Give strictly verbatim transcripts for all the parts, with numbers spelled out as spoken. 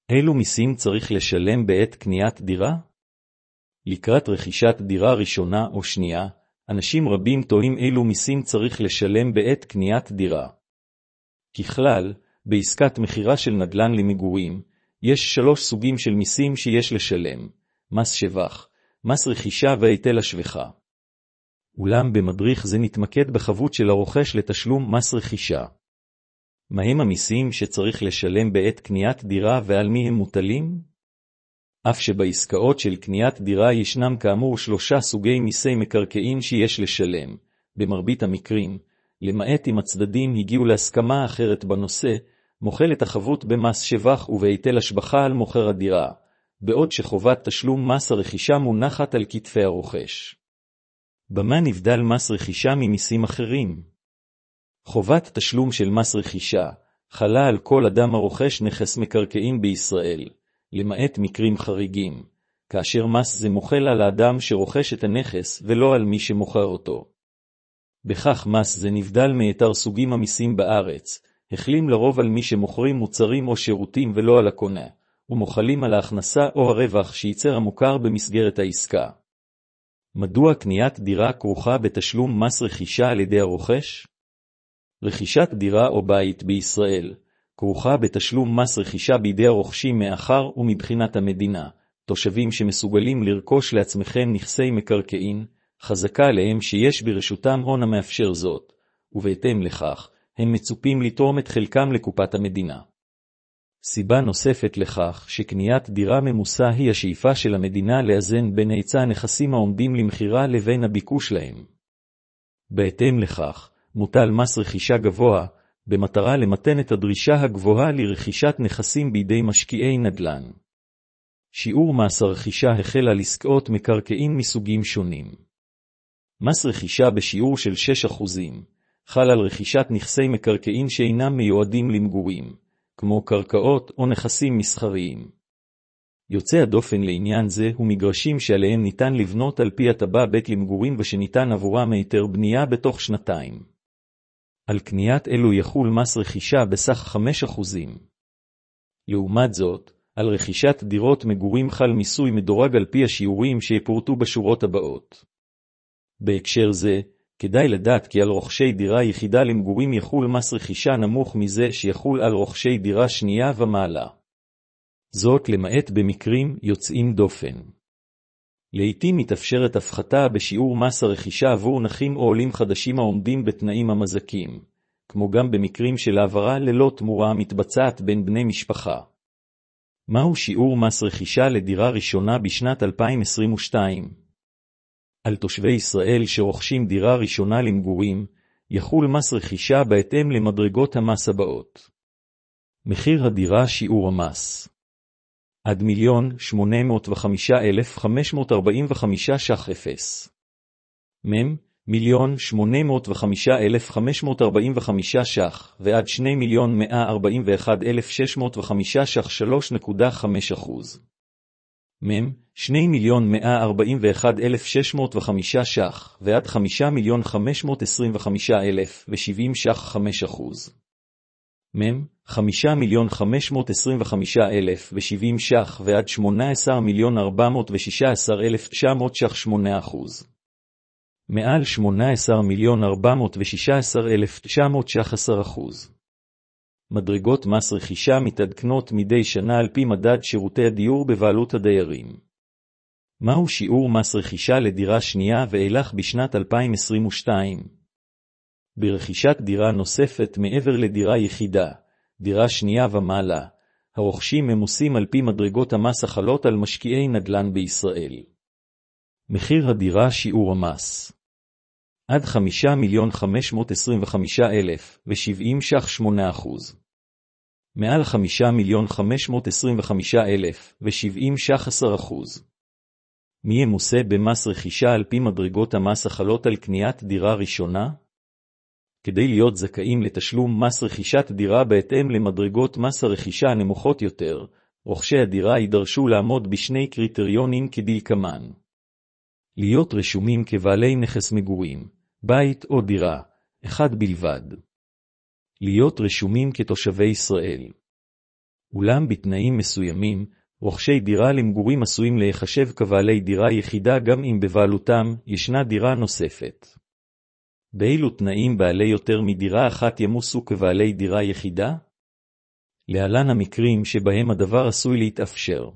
אילו מיסים צריך לשלם בעת קניית דירה? לקראת רכישת דירה ראשונה או שנייה, אנשים רבים תוהים אילו מיסים צריך לשלם בעת קניית דירה. ככלל, בעסקת מחירה של נדל"ן למגורים, יש שלוש סוגים של מיסים שיש לשלם: מס שבח, מס רכישה והיטל השבחה. אולם במדריך זה נתמקד בחבות של הרוכש לתשלום מס רכישה. מהם המיסים שצריך לשלם בעת קניית דירה ועל מי הם מוטלים? אף שבעסקאות של קניית דירה ישנם כאמור שלושה סוגי מיסי מקרקעין שיש לשלם, במרבית המקרים, למעט אם הצדדים הגיעו להסכמה אחרת בנושא, מוחלת החבות במס שבח ובהיטל השבחה על מוכר הדירה, בעוד שחובת תשלום מס הרכישה מונחת על כתפי הרוכש. במה נבדל מס רכישה ממיסים אחרים? חובת תשלום של מס רכישה חלה על כל אדם הרוכש נכס מקרקעין בישראל, למעט מקרים חריגים, כאשר מס זה מוחל על האדם שרוכש את הנכס ולא על מי שמוכר אותו. בכך מס זה נבדל מיתר סוגים המיסים בארץ, החלים לרוב על מי שמוכרים מוצרים או שירותים ולא על הקונה, ומוחלים על ההכנסה או הרווח שייצר המוכר במסגרת העסקה. מדוע קניית דירה כרוכה בתשלום מס רכישה על ידי הרוכש? רכישת דירה או בית בישראל כרוכה בתשלום מס רכישה בידי הרוכשים מאחר ומבחינת המדינה, תושבים שמסוגלים לרכוש לעצמכם נכסי מקרקעין, חזקה עליהם שיש ברשותם הון המאפשר זאת, ובהתאם לכך, הם מצופים לתרום את חלקם לקופת המדינה. סיבה נוספת לכך שקניית דירה ממוסה היא השאיפה של המדינה לאזן בין היצע הנכסים העומדים למחירה לבין הביקוש להם. בהתאם לכך, מוטל מס רכישה גבוה, במטרה למתן את הדרישה הגבוהה לרכישת נכסים בידי משקיעי נדל"ן. שיעור מס הרכישה החל על עסקאות מקרקעין מסוגים שונים. מס רכישה בשיעור של שישה אחוזים, חל על רכישת נכסי מקרקעין שאינם מיועדים למגורים, כמו קרקעות או נכסים מסחריים. יוצא הדופן לעניין זה הוא מגרשים שעליהם ניתן לבנות על פי הטבה בית למגורים ושניתן עבורם היתר בנייה בתוך שנתיים. על קניית אלו יחול מס רכישה בסך חמישה אחוזים. לעומת זאת, על רכישת דירות מגורים חל מיסוי מדורג על פי השיעורים שיפורטו בשורות הבאות. בהקשר זה, כדאי לדעת כי על רוכשי דירה יחידה למגורים יחול מס רכישה נמוך מזה שיחול על רוכשי דירה שנייה ומעלה. זאת למעט במקרים יוצאים דופן. לעתים מתאפשרת הפחתה בשיעור מס הרכישה עבור נכים או עולים חדשים העומדים בתנאים המזכים, כמו גם במקרים של העברה ללא תמורה המתבצעת בין בני משפחה. מהו שיעור מס רכישה לדירה ראשונה בשנת אלפיים עשרים ושתיים? על תושבי ישראל שרוכשים דירה ראשונה למגורים, יחול מס רכישה בהתאם למדרגות המס הבאות. מחיר הדירה שיעור המס. עד מיליון שמונה מאות וחמישה אלף חמש מאות ארבעים וחמישה ש"ח אפס. מם, מיליון שמונה מאות וחמישה אלף חמש מאות ארבעים וחמישה ש"ח ועד שני מיליון מאה ארבעים ואחד אלף שש מאות וחמישה ש"ח שלוש נקודה חמש אחוז. מם, שני מיליון מאה ארבעים ואחד אלף שש מאות וחמישה ש"ח ועד חמישה מיליון חמש מאות עשרים וחמישה אלף ושבעים ש"ח חמש אחוז. מם, חמישה מיליון חמש מאות עשרים וחמישה אלף ושבעים ש"ח ועד שמונה עשר מיליון ארבע מאות ושישה עשר אלף תשע מאות ש"ח שמונה אחוז. מעל שמונה עשר מיליון ארבע מאות ושישה עשר אלף תשע מאות ש"ח עשר אחוז. מדרגות מס רכישה מתעדכנות מדי שנה על פי מדד שירותי הדיור בבעלות הדיירים. מהו שיעור מס רכישה לדירה שנייה ואילך בשנת אלפיים עשרים ושתיים? ברכישת דירה נוספת מעבר לדירה יחידה, דירה שנייה ומעלה, הרוכשים ממוסים על פי מדרגות המס החלות על משקיעי נדל"ן בישראל. מחיר הדירה שיעור המס. עד חמישה מיליון חמש מאות עשרים וחמישה אלף ושבעים ש"ח שמונה אחוז. מעל חמישה מיליון חמש מאות עשרים וחמישה אלף ושבעים ש"ח עשר אחוז. מי ימוסה במס רכישה על פי מדרגות המס החלות על קניית דירה ראשונה? כדי להיות זכאים לתשלום מס רכישת דירה בהתאם למדרגות מס הרכישה הנמוכות יותר, רוכשי הדירה יידרשו לעמוד בשני קריטריונים כדלקמן. להיות רשומים כבעלי נכס מגורים, בית או דירה, אחד בלבד. להיות רשומים כתושבי ישראל. אולם בתנאים מסוימים, רוכשי דירה למגורים עשויים להיחשב כבעלי דירה יחידה גם אם בבעלותם ישנה דירה נוספת. באילו תנאים בעלי יותר מדירה אחת ימוסו כבעלי דירה יחידה? להלן המקרים שבהם הדבר עשוי להתאפשר.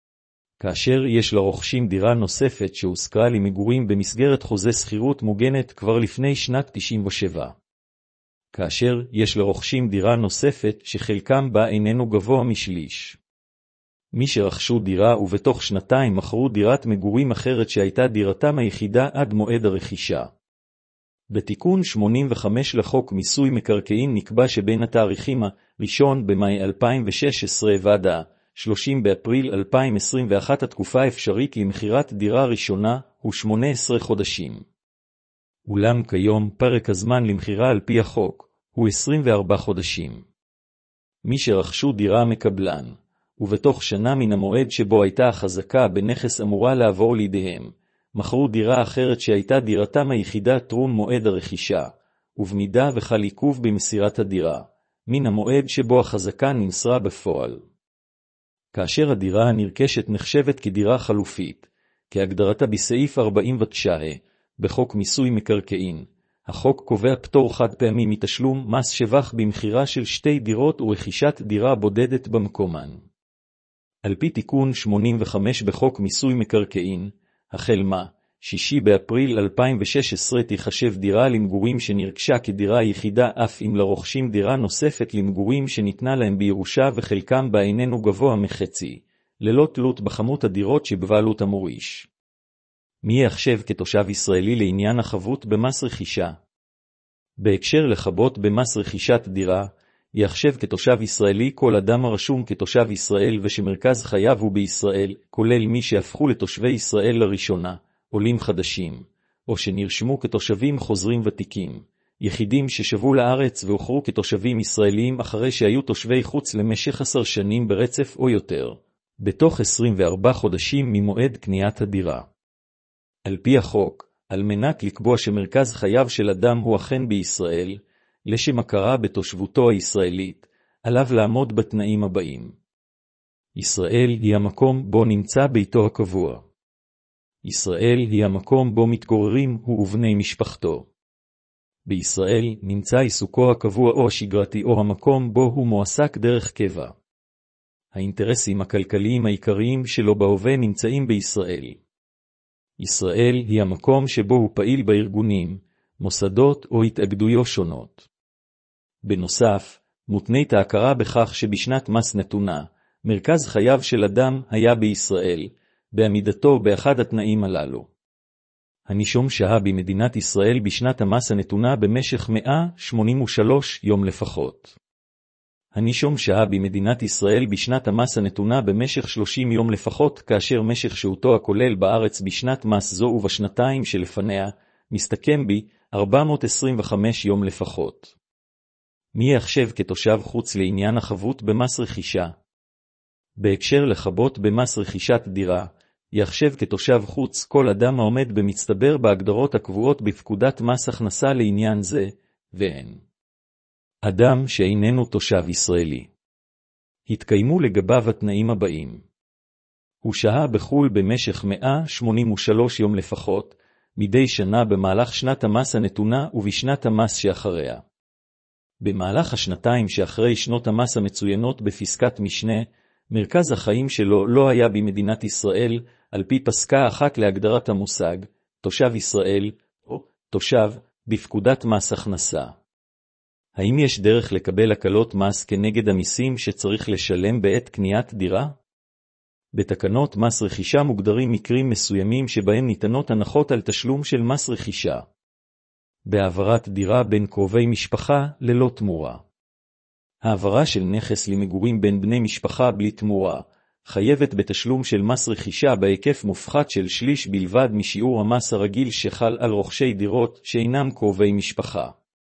כאשר יש לרוכשים דירה נוספת שהושכרה למגורים במסגרת חוזה שכירות מוגנת כבר לפני שנת תשעים ושבע. כאשר יש לרוכשים דירה נוספת שחלקם בה איננו גבוה משליש. מי שרכשו דירה ובתוך שנתיים מכרו דירת מגורים אחרת שהייתה דירתם היחידה עד מועד הרכישה. בתיקון שמונים וחמש לחוק מיסוי מקרקעין נקבע שבין התאריכים הראשון במאי אלפיים ושש עשרה ועד ה-שלושים באפריל אלפיים עשרים ואחת התקופה האפשרית למכירת דירה ראשונה הוא שמונה עשרה חודשים. אולם כיום פרק הזמן למכירה על פי החוק הוא עשרים וארבעה חודשים. מי שרכשו דירה מקבלן, ובתוך שנה מן המועד שבו הייתה החזקה בנכס אמורה לעבור לידיהם, מכרו דירה אחרת שהייתה דירתם היחידה טרום מועד הרכישה, ובמידה וחל עיכוב במסירת הדירה, מן המועד שבו החזקה נמסרה בפועל. כאשר הדירה הנרכשת נחשבת כדירה חלופית, כהגדרתה בסעיף ארבעים ותשע בחוק מיסוי מקרקעין, החוק קובע פטור חד פעמי מתשלום מס שבח במכירה של שתי דירות ורכישת דירה בודדת במקומן. על פי תיקון שמונים וחמש בחוק מיסוי מקרקעין, החל מה-שישה באפריל אלפיים ושש עשרה תיחשב דירה למגורים שנרכשה כדירה יחידה אף אם לרוכשים דירה נוספת למגורים שניתנה להם בירושה וחלקם בה איננו גבוה מחצי, ללא תלות בכמות הדירות שבבעלות המוריש. מי יחשב כתושב ישראלי לעניין החבות במס רכישה? בהקשר לחבות במס רכישת דירה, יחשב כתושב ישראלי כל אדם הרשום כתושב ישראל ושמרכז חייו הוא בישראל, כולל מי שהפכו לתושבי ישראל לראשונה, עולים חדשים, או שנרשמו כתושבים חוזרים ותיקים, יחידים ששבו לארץ והוכרו כתושבים ישראלים אחרי שהיו תושבי חוץ למשך עשר שנים ברצף או יותר, בתוך עשרים וארבעה חודשים ממועד קניית הדירה. על פי החוק, על מנת לקבוע שמרכז חייו של אדם הוא אכן בישראל, לשם הכרה בתושבותו הישראלית, עליו לעמוד בתנאים הבאים. ישראל היא המקום בו נמצא ביתו הקבוע. ישראל היא המקום בו מתגוררים הוא ובני משפחתו. בישראל נמצא עיסוקו הקבוע או השגרתי או המקום בו הוא מועסק דרך קבע. האינטרסים הכלכליים העיקריים שלו בהווה נמצאים בישראל. ישראל היא המקום שבו הוא פעיל בארגונים, מוסדות או התאגדויות שונות. בנוסף, מותנית ההכרה בכך שבשנת מס נתונה, מרכז חייו של אדם היה בישראל, בעמידתו באחד התנאים הללו. הנישום שהה במדינת ישראל בשנת המס הנתונה במשך מאה שמונים ושלושה יום לפחות. הנישום שהה במדינת ישראל בשנת המס הנתונה במשך שלושים יום לפחות, כאשר משך שהותו הכולל בארץ בשנת מס זו ובשנתיים שלפניה, מסתכם בי ארבע מאות עשרים וחמישה יום לפחות. מי יחשב כתושב חוץ לעניין החבות במס רכישה? בהקשר לחבות במס רכישת דירה, יחשב כתושב חוץ כל אדם העומד במצטבר בהגדרות הקבועות בפקודת מס הכנסה לעניין זה, והן. אדם שאיננו תושב ישראלי. התקיימו לגביו התנאים הבאים. הוא שהה בחו"ל במשך מאה שמונים ושלושה יום לפחות, מדי שנה במהלך שנת המס הנתונה ובשנת המס שאחריה. במהלך השנתיים שאחרי שנות המס המצוינות בפסקת משנה, מרכז החיים שלו לא היה במדינת ישראל, על פי פסקה אחת להגדרת המושג, תושב ישראל, או תושב, בפקודת מס הכנסה. האם יש דרך לקבל הקלות מס כנגד המיסים שצריך לשלם בעת קניית דירה? בתקנות מס רכישה מוגדרים מקרים מסוימים שבהם ניתנות הנחות על תשלום של מס רכישה. בהעברת דירה בין קרובי משפחה ללא תמורה. העברה של נכס למגורים בין בני משפחה בלי תמורה, חייבת בתשלום של מס רכישה בהיקף מופחת של שליש בלבד משיעור המס הרגיל שחל על רוכשי דירות שאינם קרובי משפחה.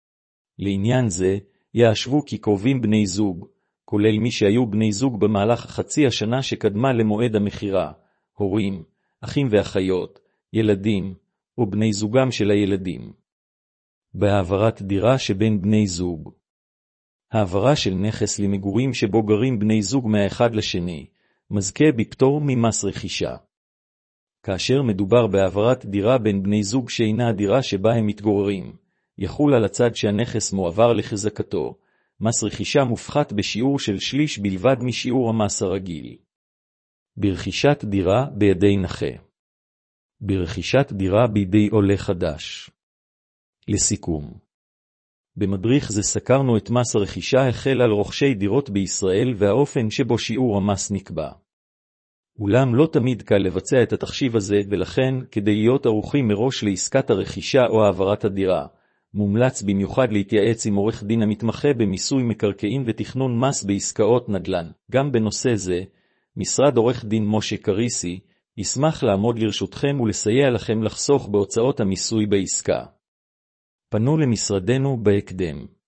לעניין זה, יאשרו כי קרובים בני זוג, כולל מי שהיו בני זוג במהלך חצי השנה שקדמה למועד המכירה, הורים, אחים ואחיות, ילדים, או בני זוגם של הילדים. בהעברת דירה שבין בני זוג. העברה של נכס למגורים שבו גרים בני זוג מהאחד לשני, מזכה בפטור ממס רכישה. כאשר מדובר בהעברת דירה בין בני זוג שאינה הדירה שבה הם מתגוררים, יחול על הצד שהנכס מועבר לחזקתו, מס רכישה מופחת בשיעור של שליש בלבד משיעור המס הרגיל. ברכישת דירה בידי נכה. ברכישת דירה בידי עולה חדש. לסיכום. במדריך זה סקרנו את מס הרכישה החל על רוכשי דירות בישראל והאופן שבו שיעור המס נקבע. אולם לא תמיד קל לבצע את התחשיב הזה, ולכן, כדי להיות ערוכים מראש לעסקת הרכישה או העברת הדירה, מומלץ במיוחד להתייעץ עם עורך דין המתמחה במיסוי מקרקעין ותכנון מס בעסקאות נדל"ן. גם בנושא זה, משרד עורך דין משה קריסי ישמח לעמוד לרשותכם ולסייע לכם לחסוך בהוצאות המיסוי בעסקה. פנו למשרדנו בהקדם.